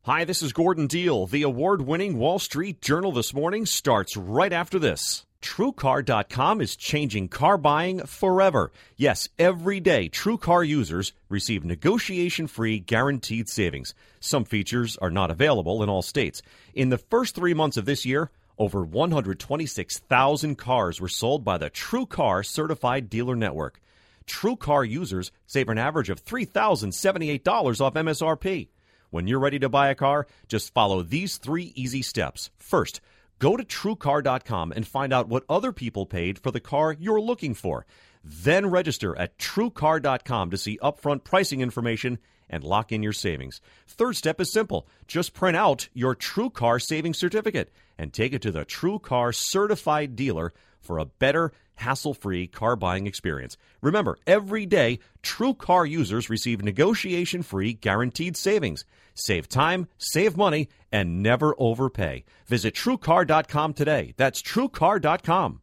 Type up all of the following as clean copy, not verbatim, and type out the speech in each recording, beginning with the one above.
Hi, this is Gordon Deal. The award-winning Wall Street Journal this morning starts right after this. TrueCar.com is changing car buying forever. Yes, every day, TrueCar users receive negotiation-free guaranteed savings. Some features are not available in all states. In the first 3 months of this year, over 126,000 cars were sold by the TrueCar Certified Dealer Network. TrueCar users save an average of $3,078 off MSRP. When you're ready to buy a car, just follow these 3 easy steps. First, go to TrueCar.com and find out what other people paid for the car you're looking for. Then register at TrueCar.com to see upfront pricing information and lock in your savings. Third step is simple. Just print out your TrueCar savings certificate and take it to the TrueCar Certified Dealer for a better, hassle-free car buying experience. Remember, every day, TrueCar users receive negotiation-free guaranteed savings. Save time, save money, and never overpay. Visit TrueCar.com today. That's TrueCar.com.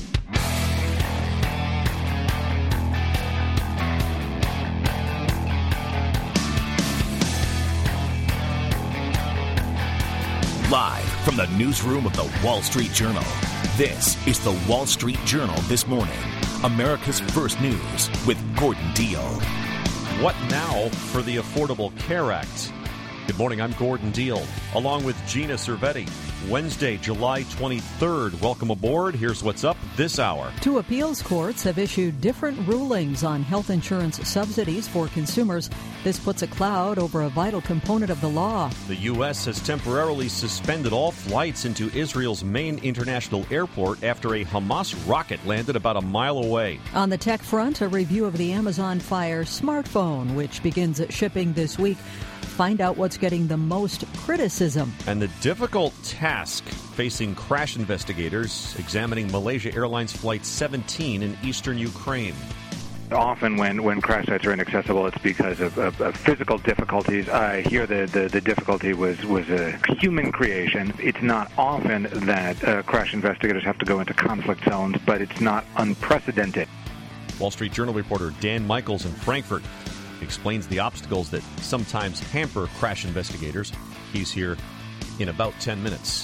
Live from the newsroom of the Wall Street Journal, this is the Wall Street Journal This Morning, America's first news with Gordon Deal. What now for the Affordable Care Act? Good morning, I'm Gordon Deal, along with Gina Cervetti. Wednesday, July 23rd. Welcome aboard. Here's what's up this hour. 2 appeals courts have issued different rulings on health insurance subsidies for consumers. This puts a cloud over a vital component of the law. The U.S. has temporarily suspended all flights into Israel's main international airport after a Hamas rocket landed about a mile away. On the tech front, a review of the Amazon Fire smartphone, which begins shipping this week. Find out what's getting the most criticism. And the difficult task facing crash investigators examining Malaysia Airlines Flight 17 in eastern Ukraine. Often when crash sites are inaccessible, it's because of physical difficulties. Here the difficulty was a human creation. It's not often that crash investigators have to go into conflict zones, but it's not unprecedented. Wall Street Journal reporter Dan Michaels in Frankfurt explains the obstacles that sometimes hamper crash investigators. He's here in about 10 minutes.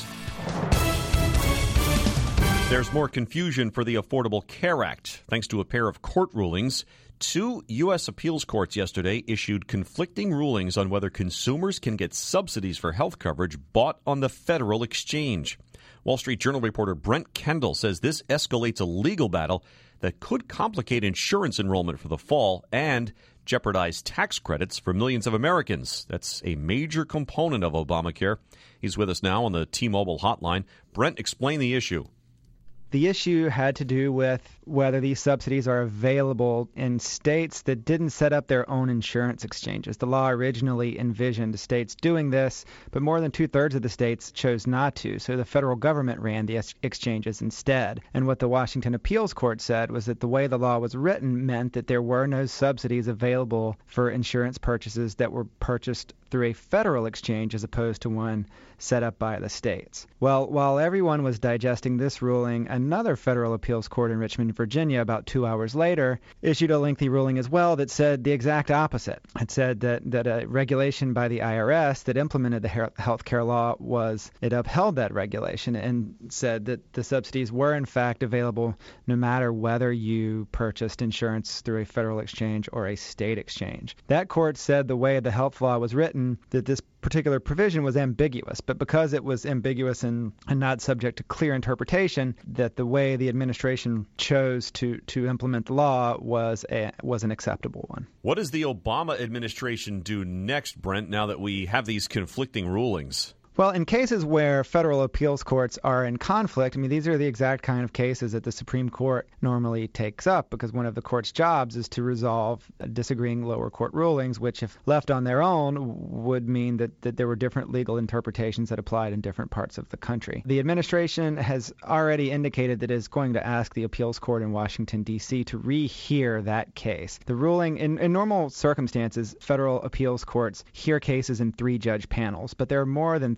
There's more confusion for the Affordable Care Act. Thanks to a pair of court rulings, 2 U.S. appeals courts yesterday issued conflicting rulings on whether consumers can get subsidies for health coverage bought on the federal exchange. Wall Street Journal reporter Brent Kendall says this escalates a legal battle that could complicate insurance enrollment for the fall and jeopardize tax credits for millions of Americans. That's a major component of Obamacare. He's with us now on the T-Mobile hotline. Brent, explain the issue. The issue had to do with whether these subsidies are available in states that didn't set up their own insurance exchanges. The law originally envisioned states doing this, but more than 2/3 of the states chose not to, so the federal government ran the exchanges instead. And what the Washington Appeals Court said was that the way the law was written meant that there were no subsidies available for insurance purchases that were purchased through a federal exchange as opposed to one set up by the states. Well, while everyone was digesting this ruling, another federal appeals court in Richmond, Virginia, about 2 hours later, issued a lengthy ruling as well that said the exact opposite. It said that a regulation by the IRS that implemented the health care law it upheld that regulation and said that the subsidies were in fact available no matter whether you purchased insurance through a federal exchange or a state exchange. That court said the way the health law was written, that this particular provision was ambiguous, but because it was ambiguous and not subject to clear interpretation, that the way the administration chose to implement the law was an acceptable one. What does the Obama administration do next, Brent, now that we have these conflicting rulings? Well, in cases where federal appeals courts are in conflict, I mean, these are the exact kind of cases that the Supreme Court normally takes up, because one of the court's jobs is to resolve disagreeing lower court rulings, which, if left on their own, would mean that there were different legal interpretations that applied in different parts of the country. The administration has already indicated that it is going to ask the appeals court in Washington, D.C. to rehear that case. The ruling, in normal circumstances, federal appeals courts hear cases in 3-judge panels, but there are more than 3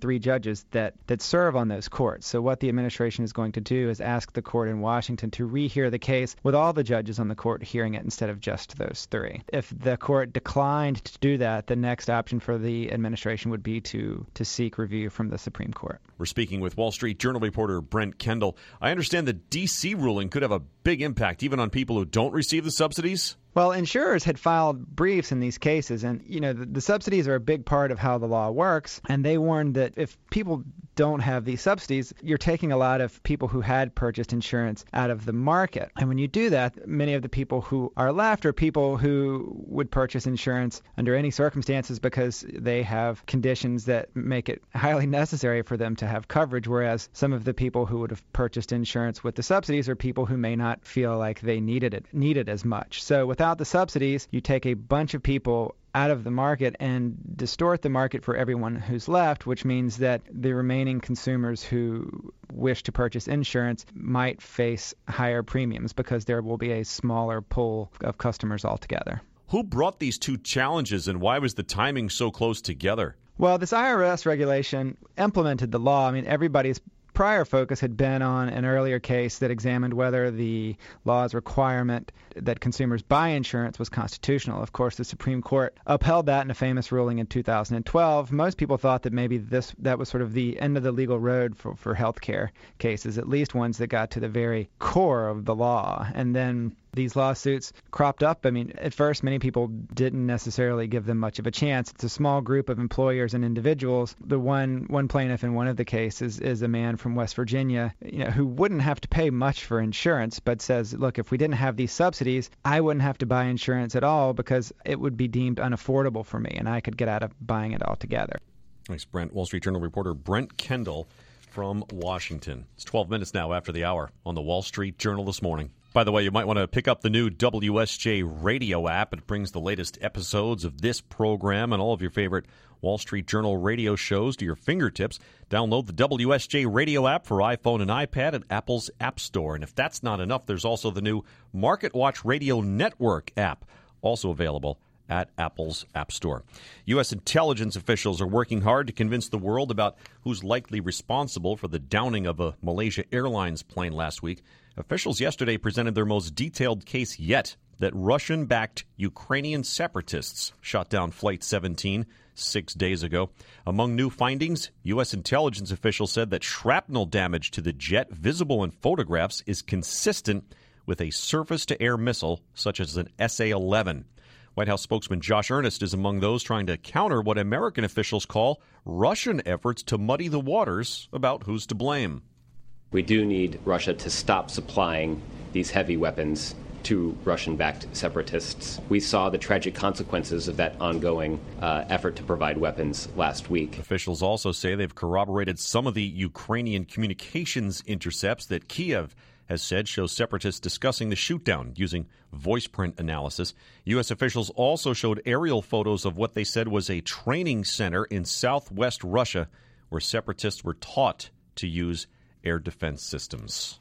3 judges that serve on those courts. So what the administration is going to do is ask the court in Washington to rehear the case with all the judges on the court hearing it instead of just those 3. If the court declined to do that, the next option for the administration would be to seek review from the Supreme Court. We're speaking with Wall Street Journal reporter Brent Kendall. I understand the D.C. ruling could have a big impact even on people who don't receive the subsidies? Well, insurers had filed briefs in these cases, and the subsidies are a big part of how the law works, and they warned that if people don't have these subsidies, you're taking a lot of people who had purchased insurance out of the market. And when you do that, many of the people who are left are people who would purchase insurance under any circumstances because they have conditions that make it highly necessary for them to have coverage, whereas some of the people who would have purchased insurance with the subsidies are people who may not feel like they need it as much. So without the subsidies, you take a bunch of people out of the market and distort the market for everyone who's left, which means that the remaining consumers who wish to purchase insurance might face higher premiums because there will be a smaller pool of customers altogether. Who brought these 2 challenges, and why was the timing so close together? Well, this IRS regulation implemented the law. I mean, everybody's prior focus had been on an earlier case that examined whether the law's requirement that consumers buy insurance was constitutional. Of course, the Supreme Court upheld that in a famous ruling in 2012. Most people thought that maybe that was sort of the end of the legal road for healthcare cases, at least ones that got to the very core of the law. And then these lawsuits cropped up. I mean, at first, many people didn't necessarily give them much of a chance. It's a small group of employers and individuals. The one plaintiff in one of the cases is a man from West Virginia, who wouldn't have to pay much for insurance, but says, look, if we didn't have these subsidies, I wouldn't have to buy insurance at all because it would be deemed unaffordable for me, and I could get out of buying it altogether. Thanks, Brent. Wall Street Journal reporter Brent Kendall from Washington. It's 12 minutes now after the hour on the Wall Street Journal this morning. By the way, you might want to pick up the new WSJ radio app. It brings the latest episodes of this program and all of your favorite Wall Street Journal radio shows to your fingertips. Download the WSJ radio app for iPhone and iPad at Apple's App Store. And if that's not enough, there's also the new MarketWatch Radio Network app, also available at Apple's App Store. U.S. intelligence officials are working hard to convince the world about who's likely responsible for the downing of a Malaysia Airlines plane last week. Officials yesterday presented their most detailed case yet that Russian-backed Ukrainian separatists shot down Flight 17 6 days ago. Among new findings, U.S. intelligence officials said that shrapnel damage to the jet visible in photographs is consistent with a surface-to-air missile such as an SA-11. White House spokesman Josh Earnest is among those trying to counter what American officials call Russian efforts to muddy the waters about who's to blame. We do need Russia to stop supplying these heavy weapons to Russian-backed separatists. We saw the tragic consequences of that ongoing effort to provide weapons last week. Officials also say they've corroborated some of the Ukrainian communications intercepts that Kiev has said show separatists discussing the shootdown using voice print analysis. U.S. officials also showed aerial photos of what they said was a training center in southwest Russia where separatists were taught to use air defense systems.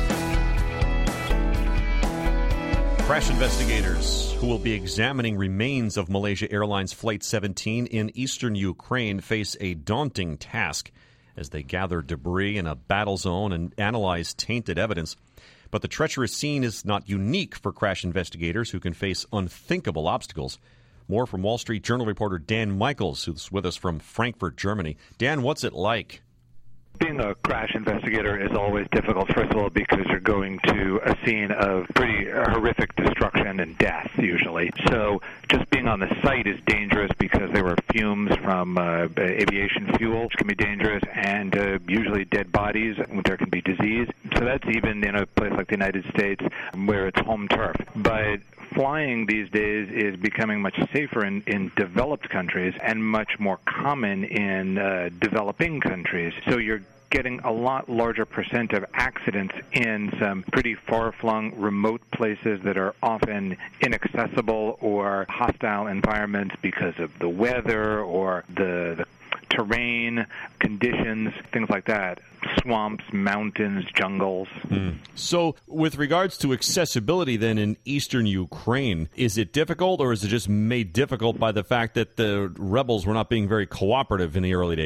Crash investigators who will be examining remains of Malaysia Airlines Flight 17 in eastern Ukraine face a daunting task as they gather debris in a battle zone and analyze tainted evidence. But the treacherous scene is not unique for crash investigators who can face unthinkable obstacles. More from Wall Street Journal reporter Dan Michaels, who's with us from Frankfurt, Germany. Dan, what's it like? Being a crash investigator is always difficult, first of all, because you're going to a scene of pretty horrific destruction and death, usually. So just being on the site is dangerous because there were fumes from aviation fuel, which can be dangerous, and usually dead bodies, there can be disease. So that's even in a place like the United States where it's home turf. But flying these days is becoming much safer in developed countries and much more common in developing countries. So you're getting a lot larger percent of accidents in some pretty far-flung, remote places that are often inaccessible or hostile environments because of the weather or the terrain, conditions, things like that. Swamps, mountains, jungles. So with regards to accessibility then in eastern Ukraine, is it difficult or is it just made difficult by the fact that the rebels were not being very cooperative in the early days?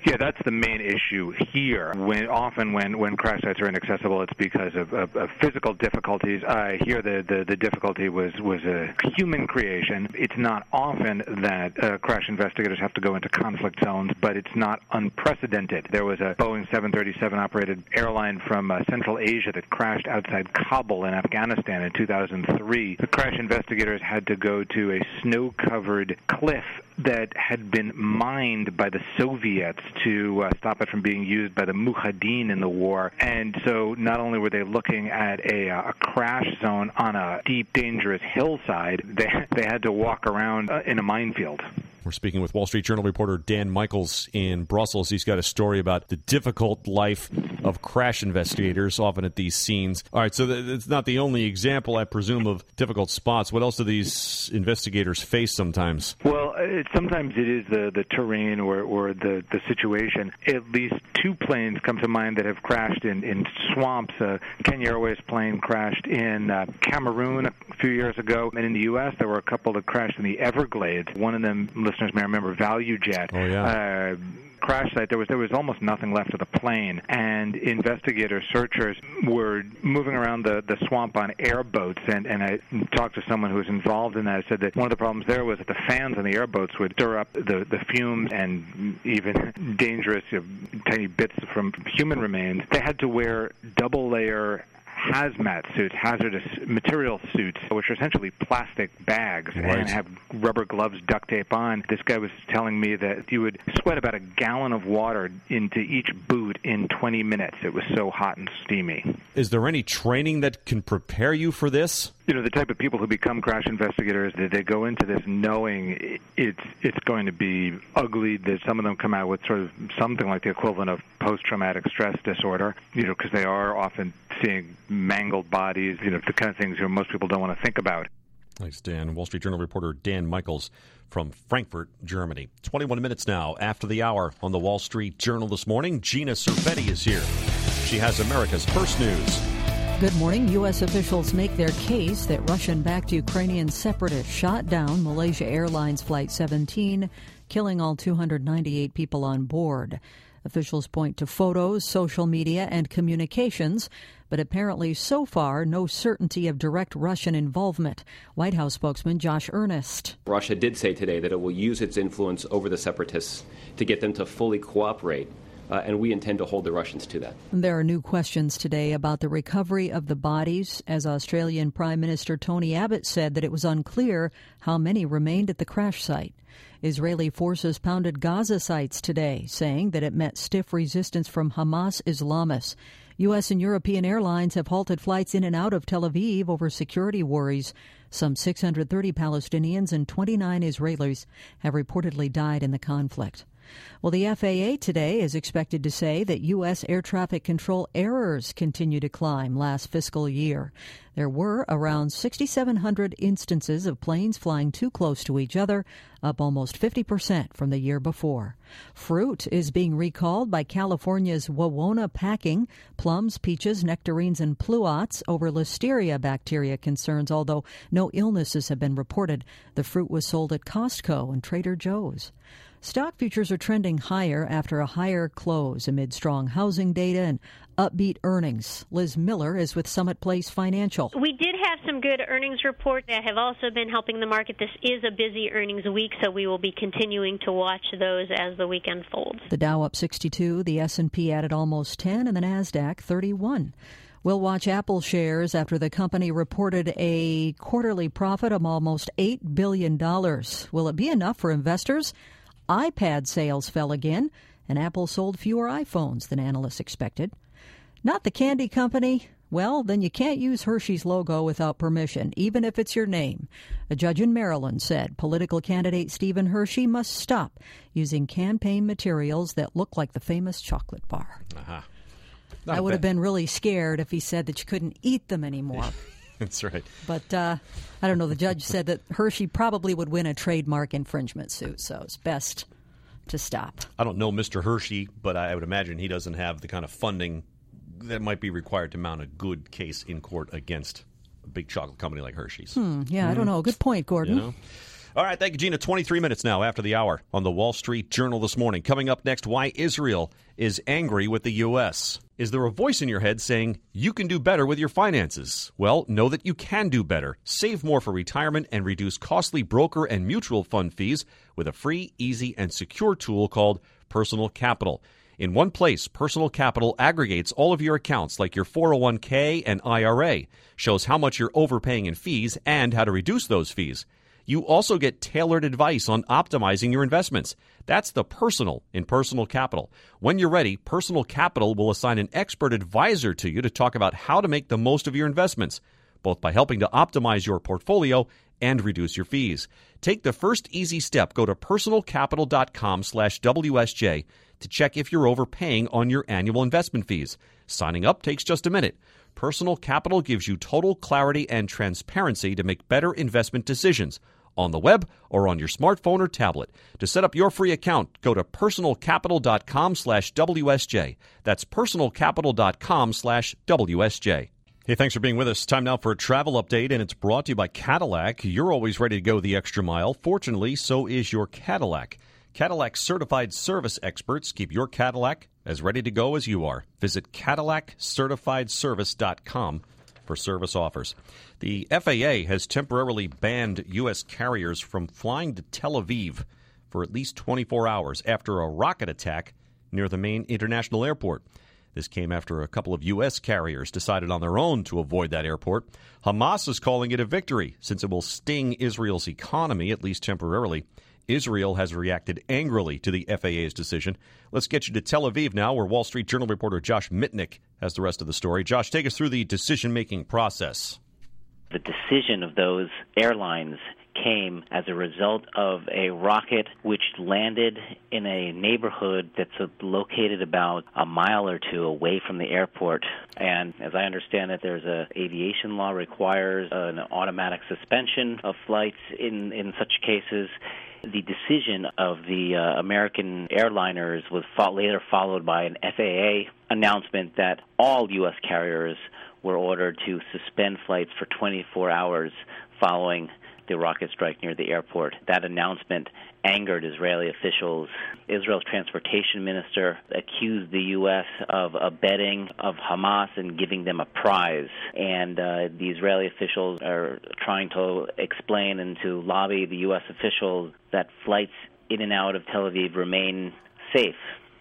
Yeah, that's the main issue here. Often when crash sites are inaccessible, it's because of physical difficulties. I hear the difficulty was a human creation. It's not often that crash investigators have to go into conflict zones, but it's not unprecedented. There was a Boeing 737-operated airline from Central Asia that crashed outside Kabul in Afghanistan in 2003. The crash investigators had to go to a snow-covered cliff that had been mined by the Soviets to stop it from being used by the Mujahideen in the war. And so not only were they looking at a crash zone on a deep, dangerous hillside, they had to walk around in a minefield. We're speaking with Wall Street Journal reporter Dan Michaels in Brussels. He's got a story about the difficult life of crash investigators, often at these scenes. All right, so it's not the only example, I presume, of difficult spots. What else do these investigators face sometimes? Well, sometimes it is the terrain or the situation. At least two planes come to mind that have crashed in swamps. Kenya Airways plane crashed in Cameroon a few years ago. And in the U.S., there were a couple that crashed in the Everglades. One of them, listeners may remember, ValueJet. Oh, yeah. Crash site, there was almost nothing left of the plane, and investigators, searchers were moving around the swamp on airboats, and I talked to someone who was involved in that. I said that one of the problems there was that the fans on the airboats would stir up the fumes and even dangerous tiny bits from human remains. They had to wear double-layer hazmat suits, hazardous material suits, which are essentially plastic bags, right, and have rubber gloves, duct tape on. This guy was telling me that you would sweat about a gallon of water into each boot in 20 minutes. It was so hot and steamy. Is there any training that can prepare you for this? You know, the type of people who become crash investigators, they go into this knowing it's going to be ugly. That some of them come out with sort of something like the equivalent of post-traumatic stress disorder, because they are often seeing mangled bodies, the kind of things most people don't want to think about. Thanks, Dan. Wall Street Journal reporter Dan Michaels from Frankfurt, Germany. 21 minutes now after the hour on the Wall Street Journal this morning. Gina Cervetti is here. She has America's first news. Good morning. U.S. officials make their case that Russian-backed Ukrainian separatists shot down Malaysia Airlines Flight 17, killing all 298 people on board. Officials point to photos, social media, and communications, but apparently so far no certainty of direct Russian involvement. White House spokesman Josh Earnest. Russia did say today that it will use its influence over the separatists to get them to fully cooperate. And we intend to hold the Russians to that. There are new questions today about the recovery of the bodies, as Australian Prime Minister Tony Abbott said that it was unclear how many remained at the crash site. Israeli forces pounded Gaza sites today, saying that it met stiff resistance from Hamas Islamists. U.S. and European airlines have halted flights in and out of Tel Aviv over security worries. Some 630 Palestinians and 29 Israelis have reportedly died in the conflict. Well, the FAA today is expected to say that U.S. air traffic control errors continue to climb last fiscal year. There were around 6,700 instances of planes flying too close to each other, up almost 50% from the year before. Fruit is being recalled by California's Wawona Packing, plums, peaches, nectarines, and pluots over listeria bacteria concerns, although no illnesses have been reported. The fruit was sold at Costco and Trader Joe's. Stock futures are trending higher after a higher close amid strong housing data and upbeat earnings. Liz Miller is with Summit Place Financial. We did have some good earnings reports that have also been helping the market. This is a busy earnings week, so we will be continuing to watch those as the week unfolds. The Dow up 62, the S&P added almost 10, and the NASDAQ 31. We'll watch Apple shares after the company reported a quarterly profit of almost $8 billion. Will it be enough for investors? iPad sales fell again, and Apple sold fewer iPhones than analysts expected. Not the candy company? Well, then you can't use Hershey's logo without permission, even if it's your name. A judge in Maryland said political candidate Stephen Hershey must stop using campaign materials that look like the famous chocolate bar. I would have been really scared if he said that you couldn't eat them anymore. That's right. But I don't know. The judge said that Hershey probably would win a trademark infringement suit, so it's best to stop. I don't know Mr. Hershey, but I would imagine he doesn't have the kind of funding that might be required to mount a good case in court against a big chocolate company like Hershey's. I don't know. Good point, Gordon. All right, thank you, Gina. 23 minutes now after the hour on the Wall Street Journal this morning. Coming up next, why Israel is angry with the U.S. Is there a voice in your head saying you can do better with your finances? Well, know that you can do better. Save more for retirement and reduce costly broker and mutual fund fees with a free, easy, and secure tool called Personal Capital. In one place, Personal Capital aggregates all of your accounts like your 401k and IRA, shows how much you're overpaying in fees and how to reduce those fees. You also get tailored advice on optimizing your investments. That's the personal in Personal Capital. When you're ready, Personal Capital will assign an expert advisor to you to talk about how to make the most of your investments, both by helping to optimize your portfolio and reduce your fees. Take the first easy step. Go to personalcapital.com/WSJ to check if you're overpaying on your annual investment fees. Signing up takes just a minute. Personal Capital gives you total clarity and transparency to make better investment decisions on the web or on your smartphone or tablet. To set up your free account, go to personalcapital.com/WSJ. That's personalcapital.com/WSJ. Hey, thanks for being with us. Time now for a travel update, and it's brought to you by Cadillac. You're always ready to go the extra mile. Fortunately, so is your Cadillac. Cadillac certified service experts keep your Cadillac as ready to go as you are. Visit CadillacCertifiedService.com for service offers. The FAA has temporarily banned U.S. carriers from flying to Tel Aviv for at least 24 hours after a rocket attack near the main international airport. This came after a couple of U.S. carriers decided on their own to avoid that airport. Hamas is calling it a victory since it will sting Israel's economy, at least temporarily. Israel has reacted angrily to the FAA's decision. Let's get you to Tel Aviv now, where Wall Street Journal reporter Josh Mitnick has the rest of the story. Josh, take us through the decision-making process. The decision of those airlines came as a result of a rocket which landed in a neighborhood that's located about a mile or two away from the airport. And as I understand it, there's a aviation law requires an automatic suspension of flights in such cases. The decision of the American airliners was later followed by an FAA announcement that all U.S. carriers were ordered to suspend flights for 24 hours following the rocket strike near the airport. That announcement angered Israeli officials. Israel's transportation minister accused the U.S. of abetting of Hamas and giving them a prize. And the Israeli officials are trying to explain and to lobby the U.S. officials that flights in and out of Tel Aviv remain safe.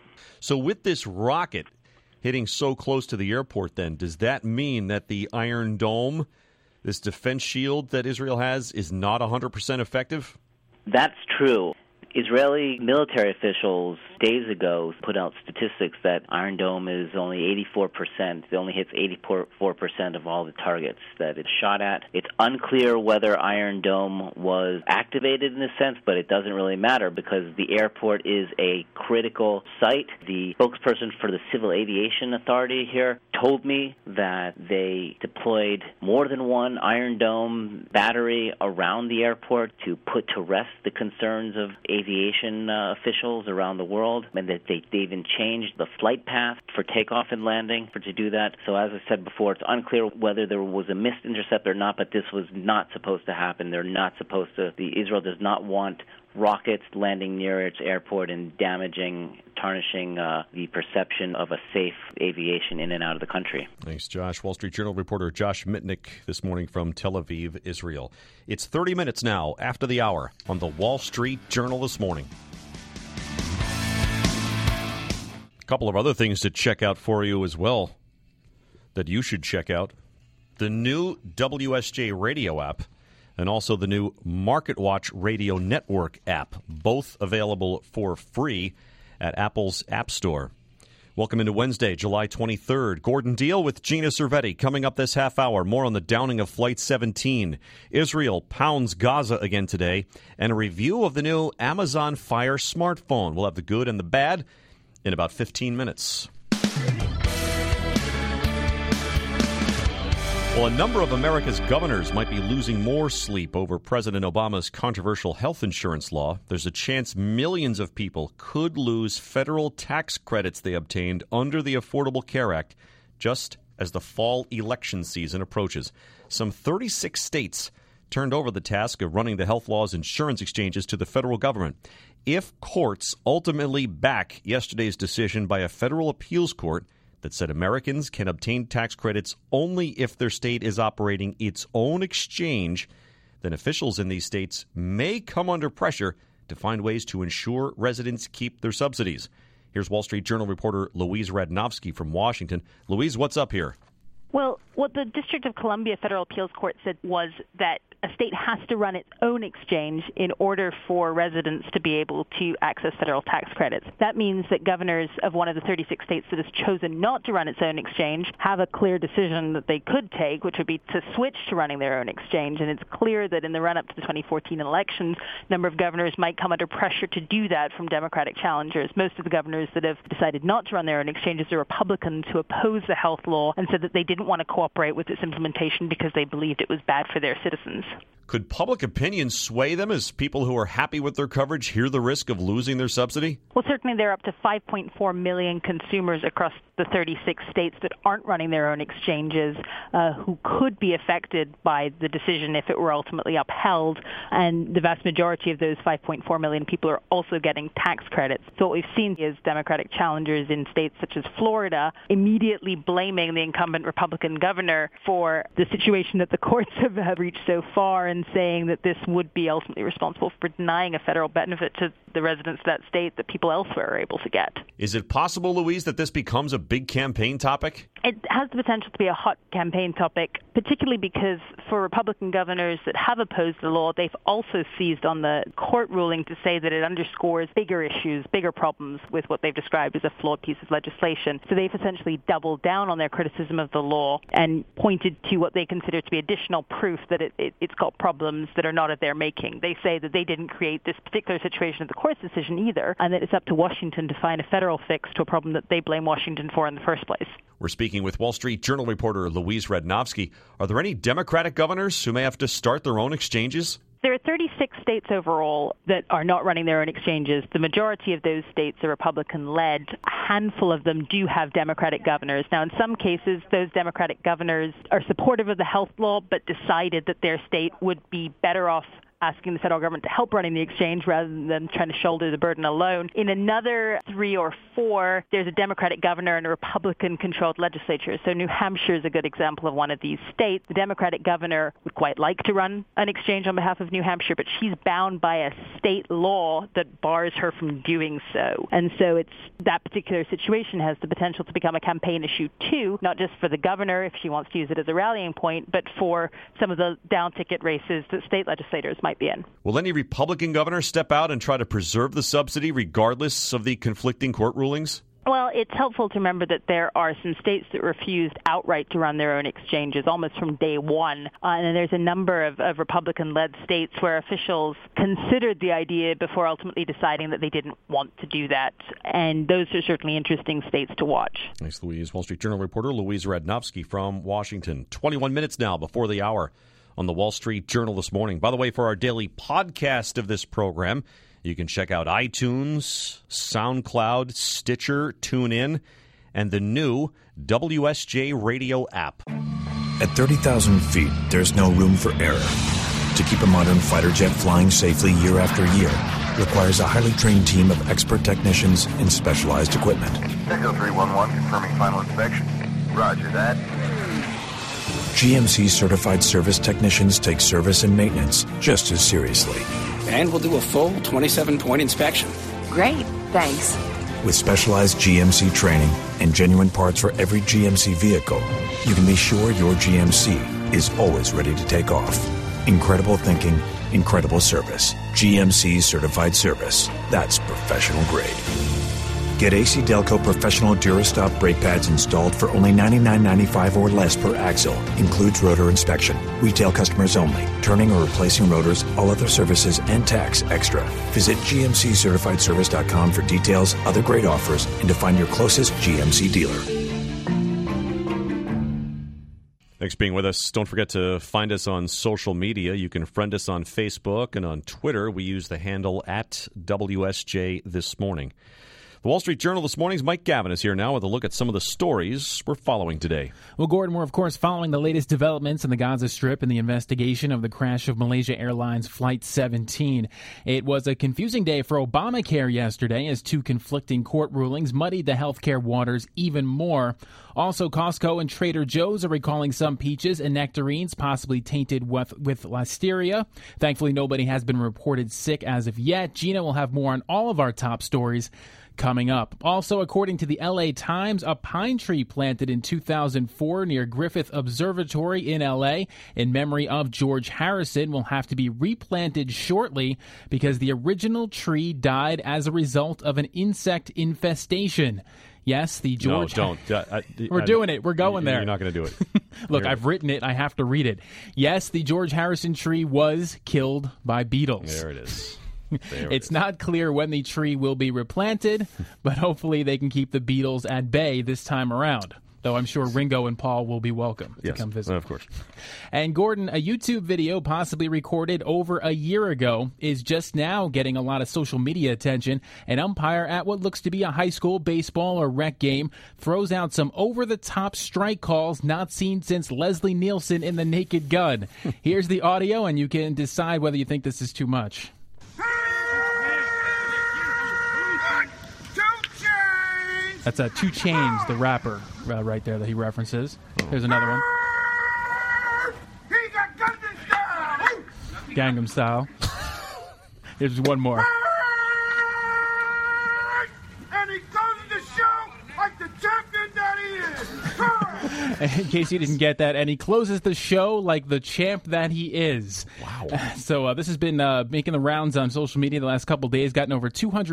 So with this rocket hitting so close to the airport, then, does that mean that the Iron Dome, this defense shield that Israel has, is not 100% effective? That's true. Israeli military officials days ago put out statistics that Iron Dome is only 84%. It only hits 84% of all the targets that it's shot at. It's unclear whether Iron Dome was activated in a sense, but it doesn't really matter because the airport is a critical site. The spokesperson for the Civil Aviation Authority here told me that they deployed more than one Iron Dome battery around the airport to put to rest the concerns of aviation officials around the world, and that they even changed the flight path for takeoff and landing to do that. So as I said before, it's unclear whether there was a missed intercept or not, but this was not supposed to happen. They're not supposed to. Israel does not want rockets landing near its airport and tarnishing the perception of a safe aviation in and out of the country. Thanks, Josh. Wall Street Journal reporter Josh Mitnick this morning from Tel Aviv, Israel. It's 30 minutes now after the hour on the Wall Street Journal this morning. A couple of other things to check out for you as well that you should check out. The new WSJ radio app and also the new MarketWatch Radio Network app, both available for free at Apple's App Store. Welcome into Wednesday, July 23rd. Gordon Deal with Gina Cervetti. Coming up this half hour, more on the downing of Flight 17. Israel pounds Gaza again today, and a review of the new Amazon Fire smartphone. We'll have the good and the bad in about 15 minutes. Well, a number of America's governors might be losing more sleep over President Obama's controversial health insurance law. There's a chance millions of people could lose federal tax credits they obtained under the Affordable Care Act just as the fall election season approaches. Some 36 states turned over the task of running the health law's insurance exchanges to the federal government. If courts ultimately back yesterday's decision by a federal appeals court that said Americans can obtain tax credits only if their state is operating its own exchange, then officials in these states may come under pressure to find ways to ensure residents keep their subsidies. Here's Wall Street Journal reporter Louise Radnofsky from Washington. Louise, what's up here? Well, what the District of Columbia Federal Appeals Court said was that a state has to run its own exchange in order for residents to be able to access federal tax credits. That means that governors of one of the 36 states that has chosen not to run its own exchange have a clear decision that they could take, which would be to switch to running their own exchange. And it's clear that in the run-up to the 2014 elections, a number of governors might come under pressure to do that from Democratic challengers. Most of the governors that have decided not to run their own exchanges are Republicans who oppose the health law and said that they didn't want to cooperate with its implementation because they believed it was bad for their citizens. Could public opinion sway them as people who are happy with their coverage hear the risk of losing their subsidy? Well, certainly there are up to 5.4 million consumers across the 36 states that aren't running their own exchanges who could be affected by the decision if it were ultimately upheld. And the vast majority of those 5.4 million people are also getting tax credits. So what we've seen is Democratic challengers in states such as Florida immediately blaming the incumbent Republican governor for the situation that the courts have reached so far and saying that this would be ultimately responsible for denying a federal benefit to the residents of that state that people elsewhere are able to get. Is it possible, Louise, that this becomes a big campaign topic? It has the potential to be a hot campaign topic, particularly because for Republican governors that have opposed the law, they've also seized on the court ruling to say that it underscores bigger issues, bigger problems with what they've described as a flawed piece of legislation. So they've essentially doubled down on their criticism of the law and pointed to what they consider to be additional proof that it's got problems that are not of their making. They say that they didn't create this particular situation of the court's decision either, and that it's up to Washington to find a federal fix to a problem that they blame Washington for in the first place. We're speaking with Wall Street Journal reporter Louise Radnofsky. Are there any Democratic governors who may have to start their own exchanges? There are 36 states overall that are not running their own exchanges. The majority of those states are Republican-led. A handful of them do have Democratic governors. Now, in some cases, those Democratic governors are supportive of the health law, but decided that their state would be better off asking the federal government to help running the exchange rather than trying to shoulder the burden alone. In another 3 or 4, there's a Democratic governor and a Republican-controlled legislature. So New Hampshire is a good example of one of these states. The Democratic governor would quite like to run an exchange on behalf of New Hampshire, but she's bound by a state law that bars her from doing so. And so it's that particular situation has the potential to become a campaign issue too, not just for the governor if she wants to use it as a rallying point, but for some of the down-ticket races that state legislators might be in. Will any Republican governor step out and try to preserve the subsidy regardless of the conflicting court rulings? Well, it's helpful to remember that there are some states that refused outright to run their own exchanges almost from day one. And there's a number of Republican-led states where officials considered the idea before ultimately deciding that they didn't want to do that. And those are certainly interesting states to watch. Thanks, Louise. Wall Street Journal reporter Louise Radnofsky from Washington. 21 minutes now before the hour on the Wall Street Journal this morning. By the way, for our daily podcast of this program, you can check out iTunes, SoundCloud, Stitcher, TuneIn, and the new WSJ Radio app. At 30,000 feet, there's no room for error. To keep a modern fighter jet flying safely year after year requires a highly trained team of expert technicians and specialized equipment. Echo 311 confirming final inspection. Roger that. GMC certified service technicians take service and maintenance just as seriously. And we'll do a full 27-point inspection. Great, thanks. With specialized GMC training and genuine parts for every GMC vehicle, you can be sure your GMC is always ready to take off. Incredible thinking, incredible service. GMC certified service. That's professional grade. Get AC Delco Professional Durastop brake pads installed for only $99.95 or less per axle. Includes rotor inspection. Retail customers only. Turning or replacing rotors, all other services, and tax extra. Visit GMCCertifiedService.com for details, other great offers, and to find your closest GMC dealer. Thanks for being with us. Don't forget to find us on social media. You can friend us on Facebook and on Twitter. We use the handle @WSJ This Morning. The Wall Street Journal this morning's Mike Gavin is here now with a look at some of the stories we're following today. Well, Gordon, we're, of course, following the latest developments in the Gaza Strip and the investigation of the crash of Malaysia Airlines Flight 17. It was a confusing day for Obamacare yesterday as two conflicting court rulings muddied the healthcare waters even more. Also, Costco and Trader Joe's are recalling some peaches and nectarines possibly tainted with listeria. Thankfully, nobody has been reported sick as of yet. Gina will have more on all of our top stories coming up. Also, according to the LA Times, a pine tree planted in 2004 near Griffith Observatory in LA in memory of George Harrison will have to be replanted shortly because the original tree died as a result of an insect infestation. Yes, the George... No, don't. We're doing it. We're going there. You're not going to do it. Look, I've written it. I have to read it. Yes, the George Harrison tree was killed by beetles. There it is. It's not clear when the tree will be replanted, but hopefully they can keep the beetles at bay this time around. Though I'm sure Ringo and Paul will be welcome to come visit. Of course. And Gordon, a YouTube video possibly recorded over a year ago is just now getting a lot of social media attention. An umpire at what looks to be a high school baseball or rec game throws out some over-the-top strike calls not seen since Leslie Nielsen in The Naked Gun. Here's the audio, and you can decide whether you think this is too much. That's 2 Chainz, the rapper, right there that he references. Here's another one. Gangnam Style. Here's one more. And he closes the show like the champion that he is. In case you didn't get that, and he closes the show like the champ that he is. Wow. So this has been making the rounds on social media the last couple of days, gotten over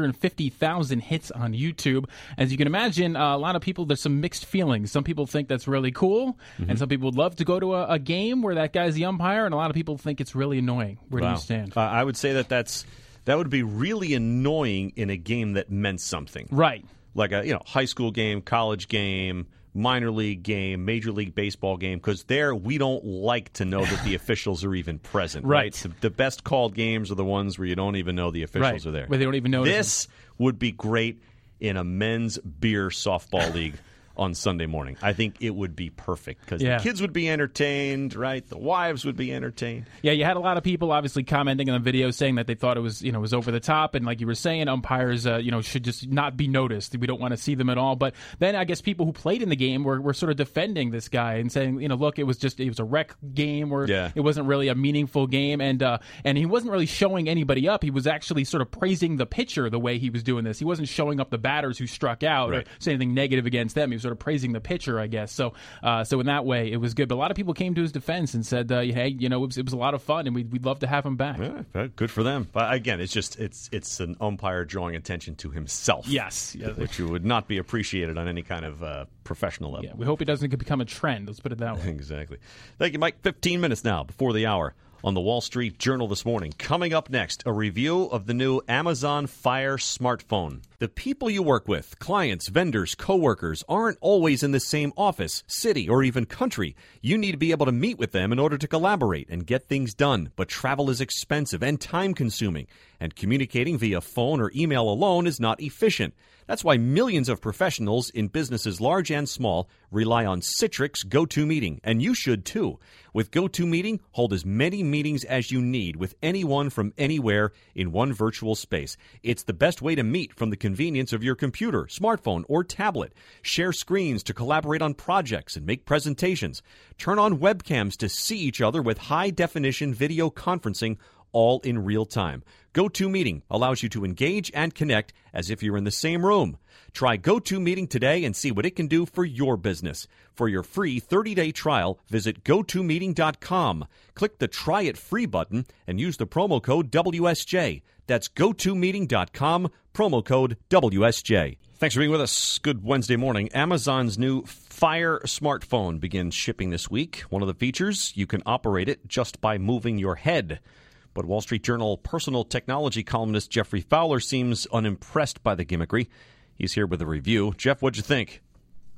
250,000 hits on YouTube. As you can imagine, a lot of people, there's some mixed feelings. Some people think that's really cool, and some people would love to go to a game where that guy's the umpire, and a lot of people think it's really annoying. Where do you stand? I would say that would be really annoying in a game that meant something. Right. Like a high school game, college game, minor league game, Major League Baseball game, because there we don't like to know that the officials are even present. Right. The best called games are the ones where you don't even know the officials are there. Where they don't even know. This would be great in a men's beer softball league on Sunday morning. I think it would be perfect because the kids would be entertained, right? The wives would be entertained. Yeah, you had a lot of people obviously commenting on the video saying that they thought it was, was over the top, and like you were saying, umpires, should just not be noticed. We don't want to see them at all. But then I guess people who played in the game were sort of defending this guy and saying, look, it was a rec game where it wasn't really a meaningful game, and he wasn't really showing anybody up. He was actually sort of praising the pitcher the way he was doing this. He wasn't showing up the batters who struck out or saying anything negative against them. He was sort of praising the pitcher, I guess. So in that way, it was good. But a lot of people came to his defense and said, hey, it was a lot of fun, and we'd love to have him back. Yeah, good for them. But again, it's an umpire drawing attention to himself. Yes. Which would not be appreciated on any kind of professional level. Yeah, we hope it doesn't become a trend. Let's put it that way. Exactly. Thank you, Mike. 15 minutes now before the hour on the Wall Street Journal this morning. Coming up next, a review of the new Amazon Fire smartphone. The people you work with, clients, vendors, coworkers, aren't always in the same office, city, or even country. You need to be able to meet with them in order to collaborate and get things done. But travel is expensive and time-consuming, and communicating via phone or email alone is not efficient. That's why millions of professionals in businesses large and small rely on Citrix GoToMeeting, and you should too. With GoToMeeting, hold as many meetings as you need with anyone from anywhere in one virtual space. It's the best way to meet from the convenience of your computer, smartphone, or tablet. Share screens to collaborate on projects and make presentations. Turn on webcams to see each other with high-definition video conferencing, all in real time. GoToMeeting allows you to engage and connect as if you're in the same room. Try GoToMeeting today and see what it can do for your business. For your free 30-day trial, visit GoToMeeting.com. Click the Try It Free button and use the promo code WSJ. That's GoToMeeting.com, promo code WSJ. Thanks for being with us. Good Wednesday morning. Amazon's new Fire smartphone begins shipping this week. One of the features, you can operate it just by moving your head. But Wall Street Journal personal technology columnist Jeffrey Fowler seems unimpressed by the gimmickry. He's here with a review. Jeff, what'd you think?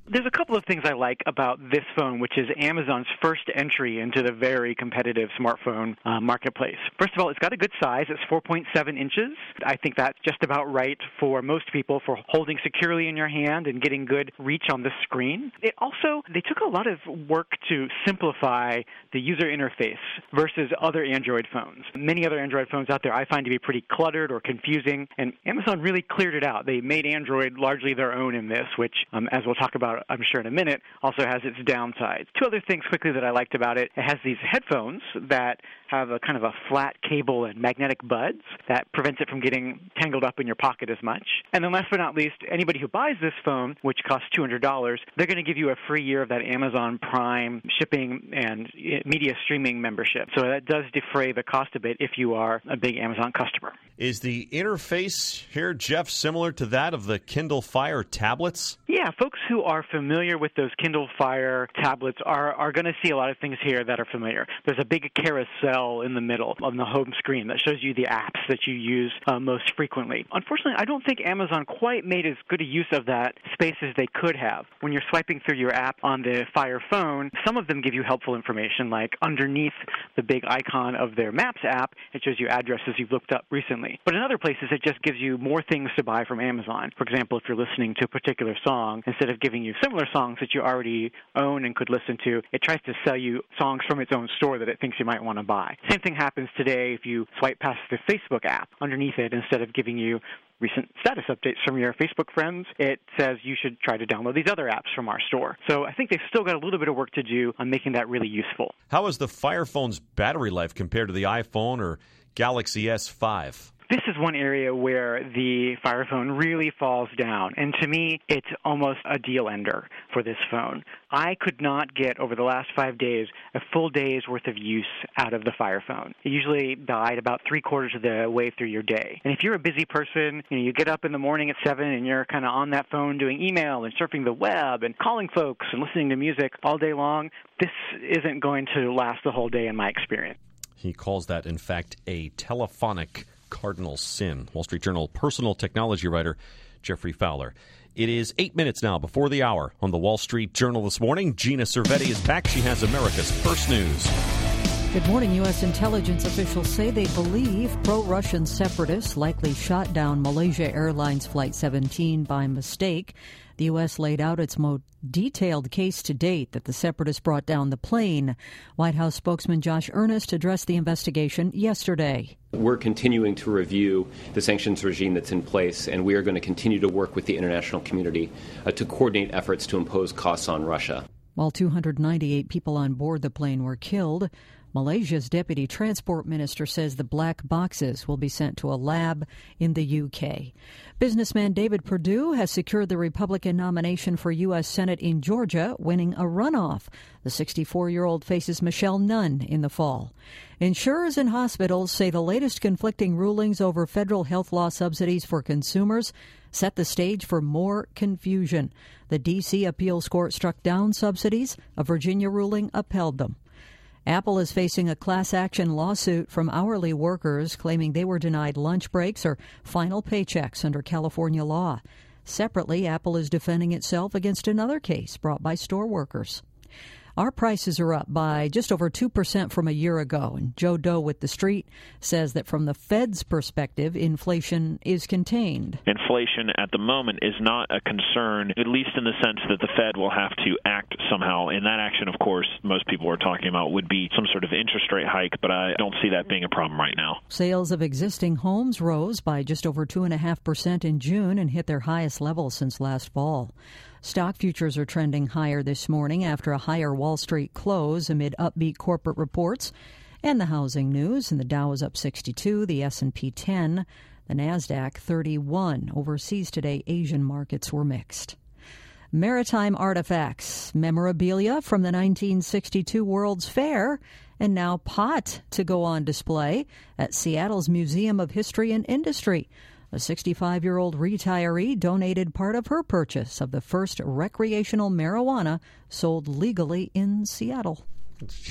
There's a couple of things I like about this phone, which is Amazon's first entry into the very competitive smartphone marketplace. First of all, it's got a good size. It's 4.7 inches. I think that's just about right for most people for holding securely in your hand and getting good reach on the screen. They took a lot of work to simplify the user interface versus other Android phones. Many other Android phones out there I find to be pretty cluttered or confusing, and Amazon really cleared it out. They made Android largely their own in this, which, as we'll talk about, I'm sure, in a minute, also has its downsides. Two other things quickly that I liked about it. It has these headphones that have a kind of a flat cable and magnetic buds that prevents it from getting tangled up in your pocket as much. And then last but not least, anybody who buys this phone, which costs $200, they're going to give you a free year of that Amazon Prime shipping and media streaming membership. So that does defray the cost a bit if you are a big Amazon customer. Is the interface here, Jeff, similar to that of the Kindle Fire tablets? Yeah, folks who are familiar with those Kindle Fire tablets are going to see a lot of things here that are familiar. There's a big carousel in the middle on the home screen that shows you the apps that you use most frequently. Unfortunately, I don't think Amazon quite made as good a use of that space as they could have. When you're swiping through your app on the Fire phone, some of them give you helpful information, like underneath the big icon of their Maps app, it shows you addresses you've looked up recently. But in other places, it just gives you more things to buy from Amazon. For example, if you're listening to a particular song, instead of giving you similar songs that you already own and could listen to, it tries to sell you songs from its own store that it thinks you might want to buy. Same thing happens today if you swipe past the Facebook app. Underneath it, instead of giving you recent status updates from your Facebook friends, it says you should try to download these other apps from our store. So I think they've still got a little bit of work to do on making that really useful. How is the Fire phone's battery life compared to the iPhone or Galaxy S5? This is one area where the Fire phone really falls down, and to me, it's almost a deal ender for this phone. I could not get, over the last 5 days, a full day's worth of use out of the Fire phone. It usually died about 3/4 of the way through your day. And if you're a busy person, you get up in the morning at 7 and you're kind of on that phone doing email and surfing the web and calling folks and listening to music all day long, this isn't going to last the whole day in my experience. He calls that, in fact, a telephonic cardinal sin. Wall Street Journal personal technology writer Jeffrey Fowler. It is 8 minutes now before the hour on the Wall Street Journal this morning. Gina Cervetti is back. She has America's First News. Good morning. U.S. intelligence officials say they believe pro-Russian separatists likely shot down Malaysia Airlines Flight 17 by mistake. The U.S. laid out its most detailed case to date that the separatists brought down the plane. White House spokesman Josh Earnest addressed the investigation yesterday. We're continuing to review the sanctions regime that's in place, and we are going to continue to work with the international community to coordinate efforts to impose costs on Russia. While 298 people on board the plane were killed, Malaysia's deputy transport minister says the black boxes will be sent to a lab in the UK. Businessman David Perdue has secured the Republican nomination for U.S. Senate in Georgia, winning a runoff. The 64-year-old faces Michelle Nunn in the fall. Insurers and hospitals say the latest conflicting rulings over federal health law subsidies for consumers set the stage for more confusion. The D.C. appeals court struck down subsidies. A Virginia ruling upheld them. Apple is facing a class action lawsuit from hourly workers claiming they were denied lunch breaks or final paychecks under California law. Separately, Apple is defending itself against another case brought by store workers. Our prices are up by just over 2% from a year ago, and Joe Doe with The Street says that from the Fed's perspective, inflation is contained. Inflation at the moment is not a concern, at least in the sense that the Fed will have to act somehow. And that action, of course, most people are talking about would be some sort of interest rate hike, but I don't see that being a problem right now. Sales of existing homes rose by just over 2.5% in June and hit their highest level since last fall. Stock futures are trending higher this morning after a higher Wall Street close amid upbeat corporate reports and the housing news. And the Dow is up 62, the S&P 10, the NASDAQ 31. Overseas today, Asian markets were mixed. Maritime artifacts, memorabilia from the 1962 World's Fair, and now pot to go on display at Seattle's Museum of History and Industry. A 65-year-old retiree donated part of her purchase of the first recreational marijuana sold legally in Seattle.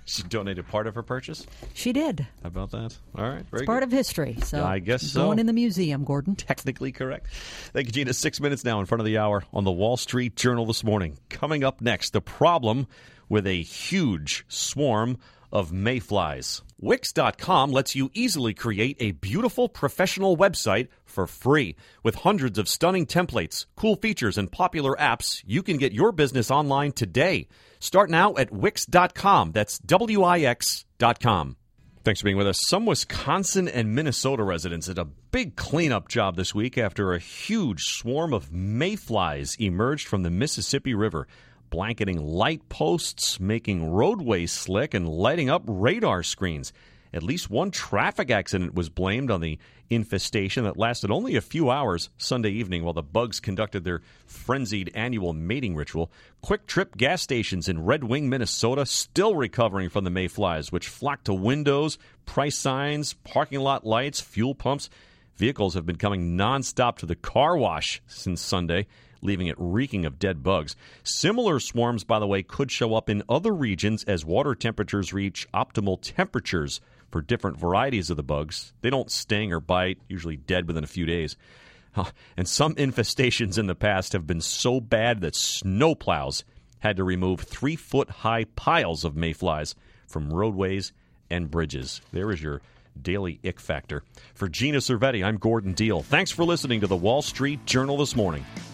She donated part of her purchase? She did. How about that? All right. Very It's part good. of history. So I guess so. Going in the museum, Gordon. Technically correct. Thank you, Gina. 6 minutes now in front of the hour on the Wall Street Journal this morning. Coming up next, the problem with a huge swarm of mayflies. Wix.com lets you easily create a beautiful professional website for free. With hundreds of stunning templates, cool features, and popular apps, you can get your business online today. Start now at Wix.com. That's Wix.com. Thanks for being with us. Some Wisconsin and Minnesota residents did a big cleanup job this week after a huge swarm of mayflies emerged from the Mississippi River, blanketing light posts, making roadways slick, and lighting up radar screens. At least one traffic accident was blamed on the infestation that lasted only a few hours Sunday evening while the bugs conducted their frenzied annual mating ritual. Quick Trip gas stations in Red Wing, Minnesota, still recovering from the mayflies, which flocked to windows, price signs, parking lot lights, fuel pumps. Vehicles have been coming nonstop to the car wash since Sunday, leaving it reeking of dead bugs. Similar swarms, by the way, could show up in other regions as water temperatures reach optimal temperatures for different varieties of the bugs. They don't sting or bite, usually dead within a few days. And some infestations in the past have been so bad that snowplows had to remove 3-foot-high piles of mayflies from roadways and bridges. There is your daily ick factor. For Gina Cervetti, I'm Gordon Deal. Thanks for listening to the Wall Street Journal this morning.